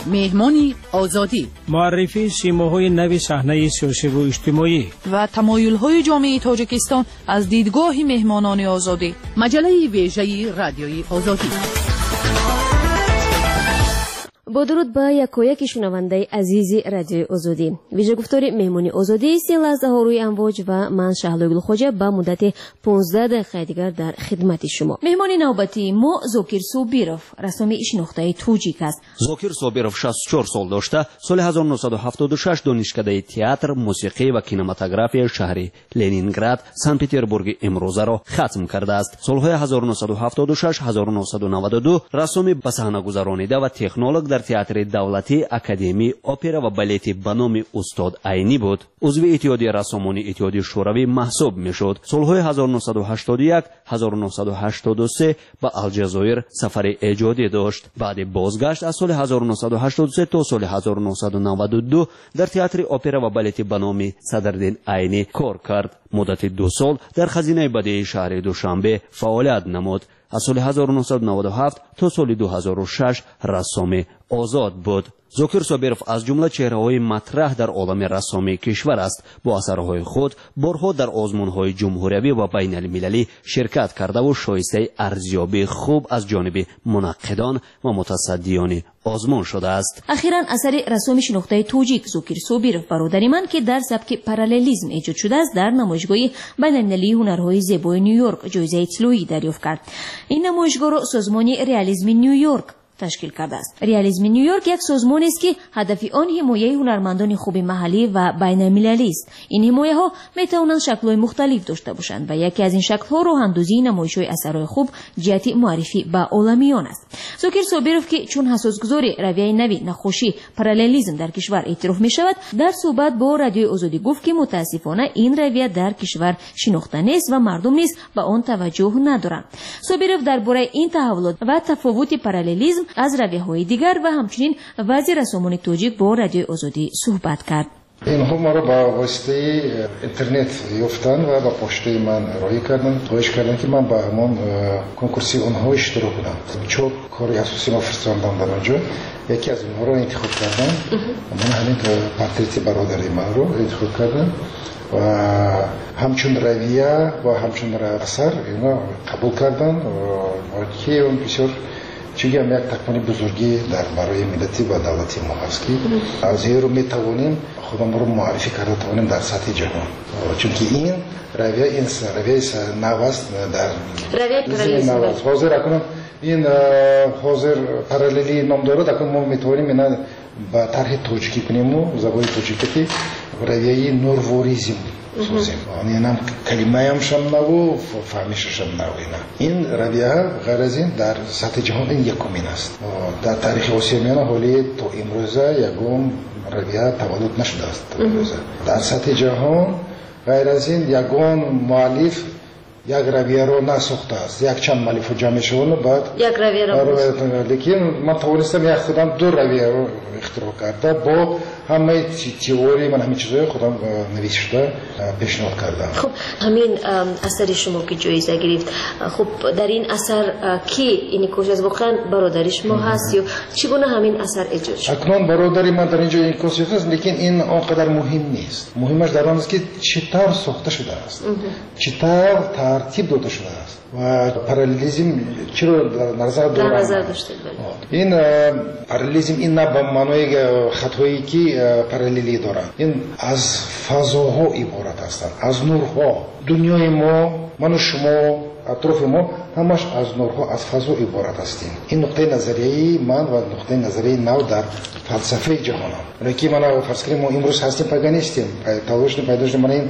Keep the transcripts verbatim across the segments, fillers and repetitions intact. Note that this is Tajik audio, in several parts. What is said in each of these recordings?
مهمانی آزادی، معرفی سیماهای نو صحنه سیاسی و اجتماعی و تمایل‌های جامعه تاجیکستان از دیدگاه مهمانان آزادی. مجله ویژه رادیوی آزادی. با درود به یکایک شنونده عزیز رادیوی آزادی. ویژه گفتاری مهمانی آزادی است لحظه ها روی امواج و من شهلا گلخوجه به مدت پانزده دقیقه دیگر در خدمت شما. مهمان نوبتی ما زوکیر صابیروف، رسمی شناخته توجیک است. زوکیر صابیروف شصت و چهار سال داشته، سال هزار و نهصد و هفتاد و شش دانشکده تئاتر، موسیقی و کینماتوگرافی شهر لنینگراد، سن پترزبورگ امروزه را ختم کرده است. سالهای هزار و نهصد و هفتاد و شش هزار و نهصد و نود و دو رسمی به صحنه گذرانیده و تکنولوژ در تئاتر دولتی، اکادمی اپرا و بالت به نام استاد عینی بود. عضو اتحادیه رسامان اتحادیه شوروی محسوب میشد. سالهای هزار و نهصد و هشتاد و یک هزار و نهصد و هشتاد و سه به الجزایر سفر ایجادی داشت. بعد بازگشت از سال هزار و نهصد و هشتاد و سه تا سال هزار و نهصد و نود و دو در تئاتر اپرا و بالت به نام صدرالدین عینی کار کرد. مدت دو سال در خزینه بدیعی شهر دوشنبه فعالیت نمود. از سال هزار و نهصد و نود و هفت تا سال دو هزار و شش رسام آزاد بود. زوکیر صابیروف از جمله چهره‌های مطرح در عالم رسامی کشور است. با اثرهای خود بارها در آزمون‌های جمهوری و بین‌المللی شرکت کرده و شایسته ارزیابی خوب از جانب منقدان و متصدیان آزمون شده است. اخیراً اثر رسامی شناخته توجیک زوکیر صابیروف برادر من که در سبک پارالیلیسم ایجاد شده است در نمایشگاه بین‌المللی هنرهای زیبای نیویورک جایزه طلایی دریافت کرد. این نمایشگاه را سازمان ریالیسم نیویورک تشکیل کرده است. ریالیسم نیویورک یک سازمان است که هدف آن حمایت هنرمندان خوب محلی و بین‌المللی است. این حمایت ها می توانند شکل‌های مختلف داشته باشند و یکی از این شکل‌ها راه‌اندازی نمایش‌های اثرهای خوب جهت معرفی به عالمیان است. زوکیر صابیروف که چون حساسگذاری رویه نوی نخوشی پارالیلیسم در کشور اعتراف می شود، در صحبت با رادیوی آزادی گفت که متاسفانه این رویه در کشور شناخته نیست و مردم نیز به آن توجه ندارند. صابیروف درباره این تحولات و تفاوت پارالیلیسم از رویه‌های دیگر و همچنین وضع رسامان توجیک با رادیوی آزادی صحبت کرد. اینها ما را با واسطه اینترنت یافتن و با پشته من ارائه کردن، خواهش کردن که من با همون کنکورسی اونها اشتراک کنم. چون کاری اساسی ما فرستادم در اونجا، یکی از اونها را انتخاب کردم. من همین پورتریت برادری من رو انتخاب کردم و همچون رویه و همچون اثر اینا قبول کردن و که اون بسیار چیگه هم یک تکمانی بزرگی در برای ملتی و دولتی ما هست که از این رو میتوانیم خودم رو معرفی کرده توانیم در سطح جهان، چون که این رویه این رویه نو است در رویه نو است. حاضر اکنون این حاضر پارالیلی نام داره، اکنون ما میتوانیم اینا با طرح توجیکی کنیم و زبان توجیکی که رویه نورواریزم سازیم. یعنی هم کلمه هم شم نو و فهمیش شم نو. این رویه غیر از این در سطح جهان این یکمین است. در تاریخ آسیاییان حالی تا امروزه یکم رویه تولد نشده است. در سطح جهان غیر از این یکم مؤلف یک رویه رو نساخته است. یک چند مؤلف جمع شدن بعد یک رویه رو لیکن من توانستم یک خودم دو رویه رو اختراع کرده با همه تئوری من همین چیزای خودم نوشته پیشنهاد کردم. خب همین اثر شما که جایزه گرفت، خب در این اثر کی این کوشش واقعا برادری شما هست یا چگونه همین اثر ایجاد شد؟ اکنون برادری من در اینجا این کوشش هست، لیکن این آنقدر مهم نیست. مهمش در آن است که چطور ساخته شده است، چطور ترتیب داده شده است و پارالیلیسم چرا در نظر داشته. این پارالیلیسم این نه به معنای خطایی که پارالیلی دارند، این از فضاها عبارت هستند، از نورها. دنیای ما، من و شما، اطراف ما همش از نورها، از فضا عبارت هستیم. این نقطه نظریه من و نقطه نظریه نو در فلسفه جهان هم. که من فرض کنیم ما امروز هستیم پاگانیستیم، تلاش پیداش من این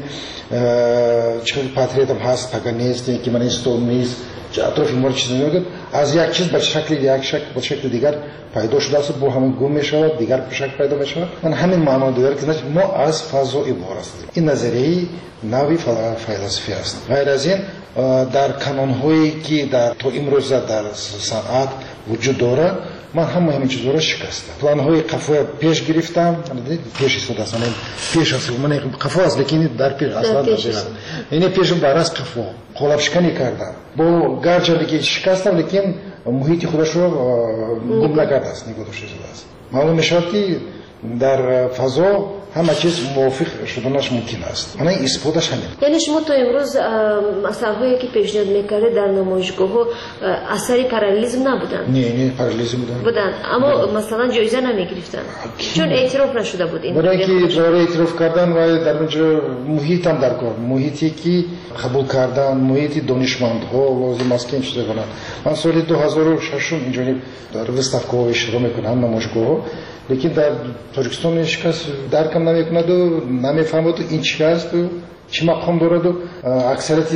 چه پاتریت هم هست پاگانیستی که من این ستون نیست، اطراف ما چیزی نمیگه، از یک چیز به شکل یک شکل به شکل دیگر پیدا شده است، با همون گم میشود، دیگر به شکل پیدا میشود. من همین معنا دیگر که ما از فضا عبارت هستیم. این نظریه نوی فلسفی است. غیر از این در کانون‌هایی که در تو امروز در صنعت وجود داره، من همه همین چیزا رو شکستم. پلان‌های قفا پیش گرفتم، پیش استفاده است. من پیش است، من قفا است، لیکن در پیش اصلا ندارم. یعنی پیشم برای قفا قلاب شکنی کردم. با گرچه دیگه شکستم، لیکن محیط خودش رو گم نکرده است، نگاه داشته است. معلوم میشود که در فضا همه چیز موافق شدنش ممکن است. من این اثباتش همین. یعنی شما تا امروز اثرهایی که پیشنهاد میکردید در نمایشگاه ها اثری پارالیزم نبودن؟ نه نه پارالیزم بودن. بودن اما مثلا جایزه نمیگرفتن چون اعتراف نشده بود این. برای اینکه برای اعتراف کردن و در اونجا محیط هم در کار، محیطی که قبول کردن، محیط دانشمندها لازم است که چیزی کنند. من سال دو هزار و شش اینجا در وستافکو شروع میکنم نمایشگاه، لیکن در تاجیکستان هیچ کس درکم نمیکند و نمیفهمد این چی است و چی مقام دارد و اکثریت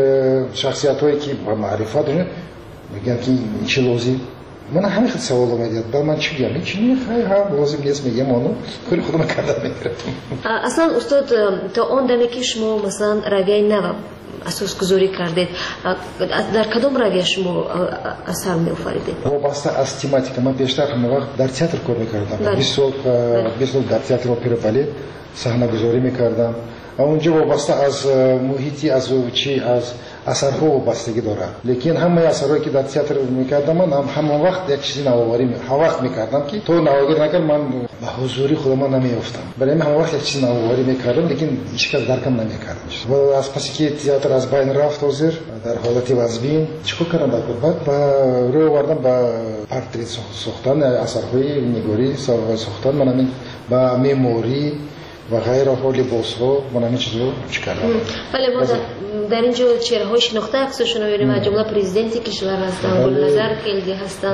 شخصیت هایی که با معرفت دارن میگن که این چی لازم. من همین خیلی سوال میاد بعد من چی میگم این چی خیلی هم لازم نیست میگم اونو کاری خودم کردم میگیرم. اصلا استاد تا اون دمی که شما مثلا رویه نو اساس گذاری کردید در کدام رویه شما اثر می آفریدید؟ وابسته از تماتیک من بیشتر همه وقت در تئاتر کار میکردم. بیست سال بیست سال در تئاتر اپرا بالت صحنه گذاری میکردم. اونجا وابسته از محیطی از چی از اثرها وابستگی دارد. لیکن همه اثرهایی که در تئاتر میکردم من هم همه وقت یک چیزی نوآوری می هم وقت میکردم که تو نوآوری نکرد من به حضوری خودم نمیافتم. برای همه وقت یک چیزی نوآوری میکردم لیکن هیچ کس درکم نمیکرد. و از پس که تئاتر از بین رفت حاضر در حالت وزبین چیکار کردم بعد با روی آوردم با پورتری ساختن اثرهای نگاری ساختن من همین با مموری و غیر ها لباس ها من همین چیز رو چی کردم. بله ما در اینجا چهره های شناخته عکسشون رو می‌بینیم از جمله پرزیدنت کشور هستن، گلنظر خیلدی هستن،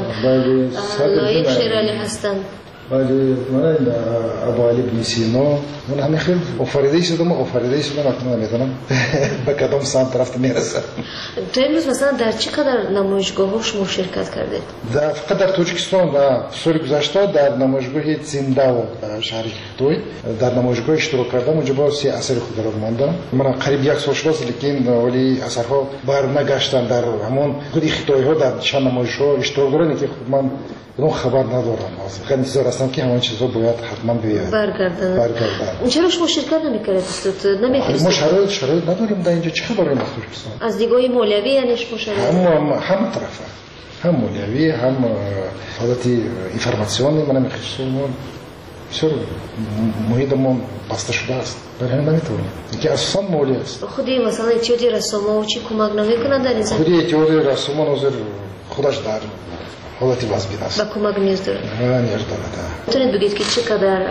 لایق شیرالی هستن. بله من ابو علی بن سینا من همین خیلی آفریده شدم آفریده شدم اکنون نمیدونم به کدام سمت رفت میرسم. تو امروز مثلا در چه قدر نمایشگاه شما شرکت کردید؟ در فقط در تاجیکستان و سال گذشته در نمایشگاه زنده و شهر خطوی در نمایشگاه اشتراک کردم. اونجا با سی اثر خود رو ماندم. من قریب یک سال شد لیکن ولی اثرها بر نگشتن در همون خود خطوی ها در چند نمایشگاه اشتراک دارن که من اون خبر ندارم. خیلی انتظار هستم که همون چیزا باید حتما بیاد برگردن. برگردن. چرا شما شرکت نمی‌کردید استاد؟ نمی‌فرستید؟ ما شرایط شرایط نداریم در اینجا چه خبری مخصوص از دیگه مولوی یعنی شما شرایط هم هم طرفه هم مولوی هم حالت اینفورماسیونی من می‌خواستم بسیار محیطمون بسته شده است. برای همین نمیتونیم. اینکه اصلا مولی است. خودی مثلا اتیادی رسوما و چی کمک نمیکنن در این زمینه؟ خودی اتیادی رسوما نظر خودش در حالت وزبین است. با کمک نیاز داره. نه نیاز داره. میتونید بگید که چقدر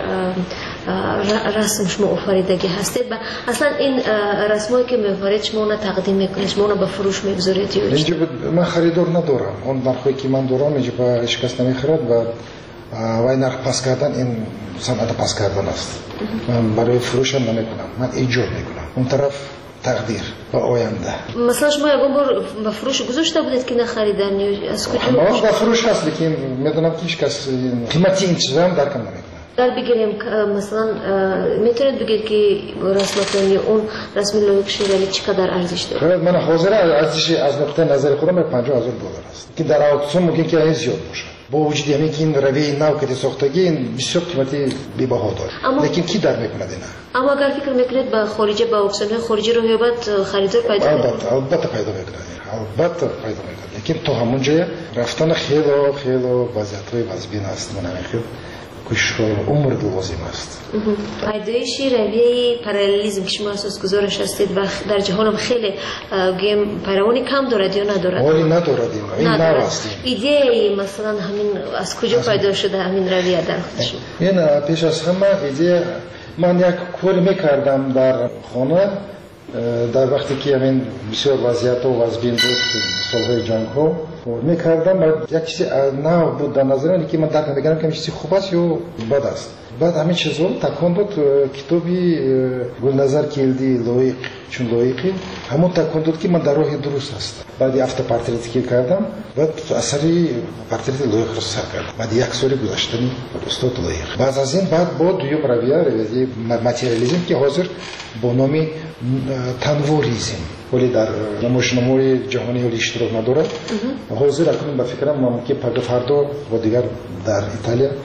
رسم شما آفریدگی هستید و اصلا این رسمایی که می‌آفرید شما اون تقدیم میکنید، شما اون به فروش میگذارید یا اینجا من خریدار ندارم. اون نرخی که من دارم اینجا به هیچ کس نمیخرد و وای نرخ پس کردن این صنعت پس کردن است. من برای فروش هم نمیکنم. من ایجاد میکنم. اون طرف تقدیر و آینده. مثلا شما یکم بار به فروش گذاشته بودید که نخریدن یا از کجا؟ ما به فروش هست لیکن میدونم که هیچ کس قیمتی این چیزا هم درکم نمیکنه. در بگیریم مثلا میتونید بگید که رسمتون اون رسم لایق شیرالی چقدر ارزش داره؟ من حاضر ارزش از نقطه نظر خودم پنجاه هزار دلار است که در اکسیون ممکن که این زیاد باشه. با وجود همین که این روی نو که ساختگی این بسیار قیمتی بی‌بها داره. لیکن کی در میکنه اینا؟ اما اگر فکر میکنید با خارجی با اکسیون خارجی رو هیبت خریدار پیدا کنید؟ البته البته پیدا میکنه. البته پیدا میکنه. لیکن تو همون جای رفتن خیلی خیلی وضعیت‌های وزبین است. من همین کش عمر لازم است. ایده‌اش رویه پارالیزم که شما اساس گذارش هستید و در جهان هم خیلی گیم پیروانی کم دارد یا ندارد؟ ولی ندارد این نو است. ایده مثلا همین از کجا پیدا شده همین رویه در خودشون؟ این پیش از همه ایده من یک کاری میکردم در خانه در وقتی که همین بسیار وضعیت و وضبین بود سالهای جنگ ها میکردم و یک چیزی نو بود در نظرم که من درک نمیکردم که چیزی خوب است یا بد است. بعد همین چیزا تکان داد کتابی گلنظر کیلدی لایق چون لایقی همون تکان داد که من در راه درست هستم. بعد هفته پورتریت که کردم بعد اثری پورتریت لایق رو سر کردم. بعد یک سال گذشتنی استاد لایق. بعد از این بعد با دوم رویه رویه ماتریالیسم که حاضر با نام تنوریزم ولی در نمایشنامه‌های جهانی ولی اشتراک نداره. حاضر اکنون به فکرم ممکن فردا فردا با دیگر در ایتالیا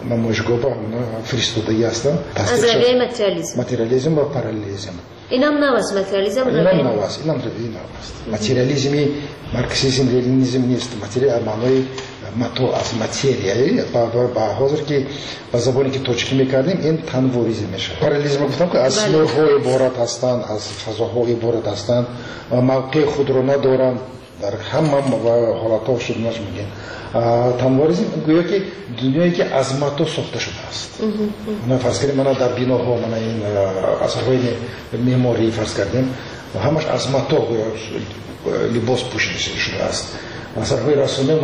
намоишгоҳ ба фиристодагӣ ҳастанд. аз равияи материализм материализм ва параллелизм. инам нав аст материализм. Инам нав аст. Инам равияи нав аст. Материализми марксизм, ленинизм нест. Материал маънои мато аз материяи ба ҳозир ки ба забоне ки тоҷикӣ мекардем ин танворизм мешавад. Параллелизм гуфтам ки аз нурҳо иборат ҳастанд, аз фазоҳо иборат ҳастанд, мавқеи худро надоранд, дар ҳама ҳолатҳо шуднаш мегӯем. Танворизм гӯё ки дунёе ки аз мато сохта шудааст. Фарз кардем мана дар биноҳо мана ин асарҳои меъморӣ фарз кардем ҳамаш аз мато либос пӯшида шудааст. Асарҳои расоме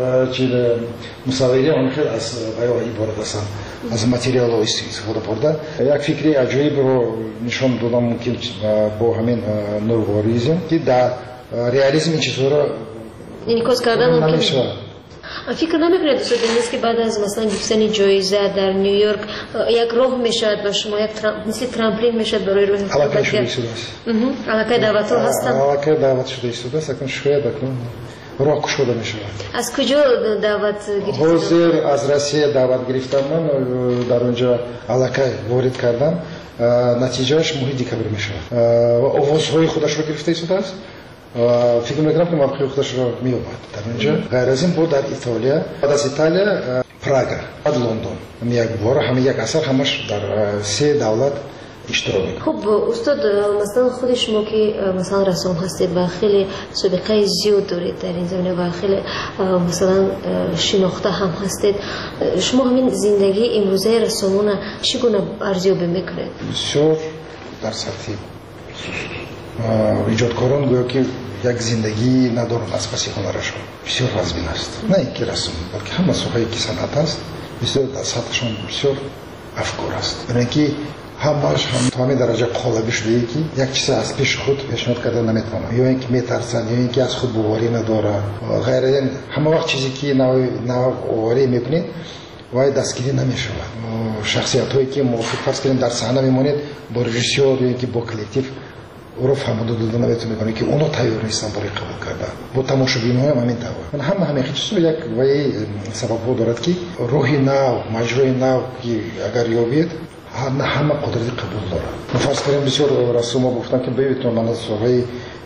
мусаввири он хел аз ғайо иборат ҳастанд, аз материалҳо истифода бурда. Як фикри аҷоибро нишон додам мумкин бо ҳамин нурворизм ки дар реализм ин чизҳоро инъикос кардан мумкин намешавад. фикр намекунед устоди нест ки баъд аз масалан гирифтани ҷоиза дар Нью-Йорк як роҳ мешавад ба шумо, як мисли трамплин мешавад барои роҳи аллакай шуда истодааст. аллакай даъватҳо ҳастанд. аллакай даъват шуда истодааст. акун шояд акун роҳ кушода мешавад. аз куҷо даъват гирифтед? ҳозир аз Россия даъват гирифтам ман, дар онҷа аллакай ворид кардам. натиҷааш моҳи декабр мешавад. овозҳои худашро гирифта истодааст. фикр мекунам ки мавқеи худашро меёбад дар онҷа. ғайр аз ин бо дар Итолия, баъд аз Италия Прага, баъд Лондон. як бора ҳама як асар ҳамаш дар се давлат иштирок мекунад. хуб устод, масалан худи шумо ки масалан рассом ҳастед ва хеле собиқаи зиёд доред дар ин замина ва хеле масалан шинохта ҳам ҳастед, шумо ҳамин зиндагии имрӯзаи рассомона чӣ гуна арзёбӣ мекунед? бисёр дар сатҳи иҷодкорон гӯё ки як зиндагӣ надоранд аз паси ҳунарашон. бисёр вазбин аст. На ин ки расм, балки ҳама соҳае ки санъат аст, бисёр сатҳашон бисёр афкор аст. барои ки ҳамаш ҳам то ҳамин дараҷа қолабӣ шудае ки як чиза аз пеши худ пешниҳод карда наметавонанд, ё ин ки метарсанд, ё ин ки аз худ боварӣ надоранд. ғайр аз ин ҳама вақт чизе ки навоварӣ мекунед вай дастгирӣ намешавад. шахсиятҳое ки мувофиқ фарз кардем дар саҳна мемонед бо режиссёр ё ин ки бо коллектив урф ҳамуда дода наметавон мекунад ки оно тайёр нестанд барои қабул кардан. бо тамошобинҳо ҳам ҳамин тавр. ман ҳама ҳамин хичсо як ваи сабабҳо дорад ки роҳи нав, маҷрои нав ки агар ёбед на ҳама қудрати қабул дорад. ман фарз кардем бисёр рассомо гуфтам ки бевитон ман аз соҳаи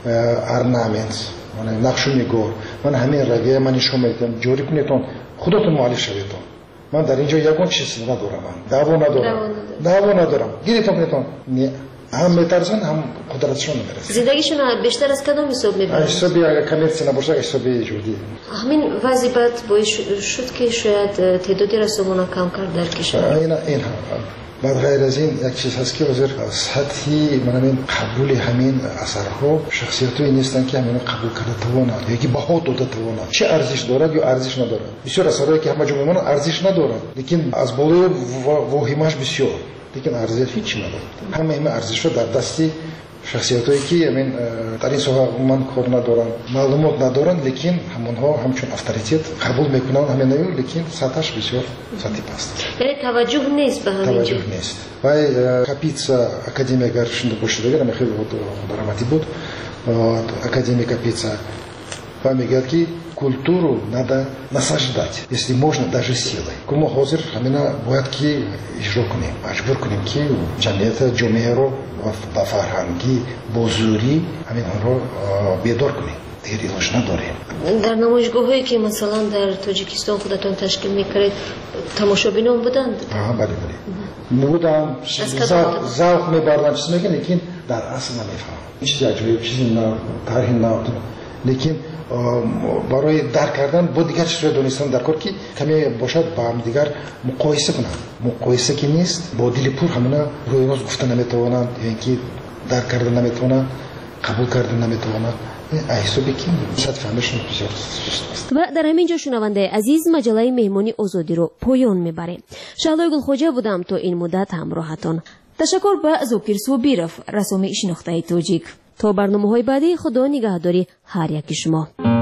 орнамент, нақшу нигор, ман ҳамин равия ман нишон медиҳам, ҷорӣ кунедтон, худотон муаллиф шаведтон. ман дар ин ҷо ягон чиз надорам, даъво надорам. даъво надорам. гиритон кунедтон. Не ҳам метарсанд, ҳам қудратшон намерасад. зиндагишон бештар аз кадом ҳисоб мебаранд? ҳисоби агар коммерсия набошад, ҳисоби иҷодӣ. ҳамин вазъи бад боис шуд ки шояд теъдоди рассомона камтар дар кишвар. ин баъд ғайр аз ин як чиз ҳаст ки ҳозир сатҳи манамин қабули ҳамин асарҳо шахсиятҳое нестанд ки ҳамино қабул карда тавонанд ё ки баҳо дода тавонанд. Чӣ арзиш дорад ё арзиш надорад? бисёр асарҳое ки ҳама ҷо мемонанд арзиш надорад, лекин аз болои воҳимаш бисёр, лекин арзиш ҳеҷ чӣ надорад. ҳама ин арзишҳо дар дасти шахсиятҳое ки дар ин соҳа умуман кор надоранд, маълумот надоранд, лекин ҳамонҳо ҳамчун авторитет қабул мекунанд ҳаминаё, лекин сатҳаш бисёр сатҳи паст. яъне таваҷҷӯҳ нест ба ҳамин ҷо. таваҷҷӯҳ нест. вай Капица академия агар шунда бошида гирам хеле даромадӣ буд. Академия Капица ва мегӯяд ки культуру надо насаждать, если можно, даже силой. Мы ҳозир ҳамина бояд ки иҷро кунем, маҷбур кунем ки ҷамъияти ҷомеаро ба фарҳангӣ бо зӯрӣ ҳаминҳоро бедор кунем. дигар илоҷ надорем. дар намоишгоҳҳое ки масалан дар Тоҷикистон худатон ташкил мекардед, тамошобинон буданд? бале бале буданд, завқ мебарданд, чиз мекунанд, лекин дар асл намефаҳманд. чизи аҷоиб, чизи нав, тарҳи нав, лекин барои дарк кардан бо дигар чизҳои донистан даркор ки каме бошад ба ҳамдигар муқоиса кунанд. муқоиса ки нест, бо дили пур ҳамина рӯи рост гуфта наметавонанд, ё ин ки дарк карда наметавонанд, қабул карда наметавонанд. ҳисоби ки сатфаҳмишон бисёр суст аст. ва дар ҳамин ҷо шунавандаи азиз маҷалаи меҳмони озодиро поён мебарем. Шаҳлои Гулхоҷа будам то ин муддат ҳамроҳатон. ташаккур ба Зокир Собиров, рассоми шинохтаи тоҷик. то барномаҳои баъди, худо нигаҳдори ҳар яки шумо.